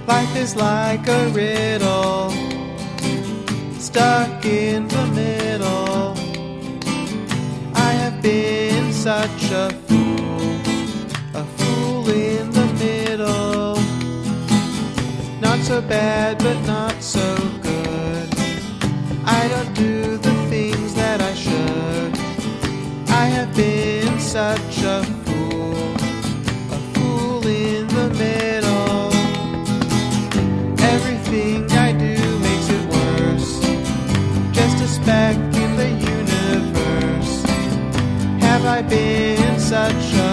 Life is like a riddle, stuck in the middle. I have been such a fool in the middle. Not so bad, but not so good. I don't do the things that I should. I have been such a fool in the middle. Everything I do makes it worse, just a speck in the universe. Have I been such a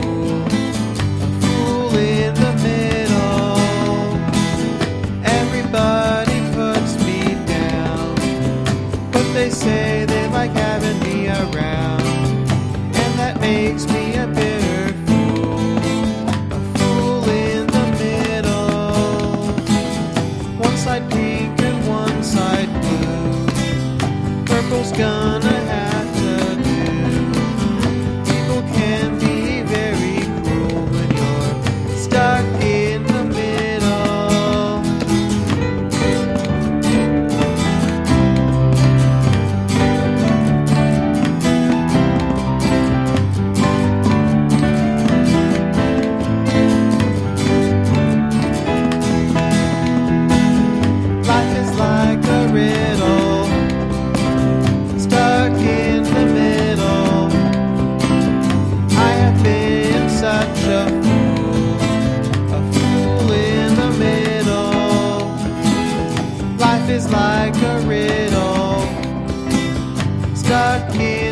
fool in the middle? Everybody puts me down, but they say they like having me around, and that makes me a bitter fool in the middle. One side pink and one side blue, purple's gonna have to do. People can be very cruel when you're stuck in the middle. Life is like a riddle, stuck in the middle. I have been such a fool in the middle. Life is like a riddle, stuck in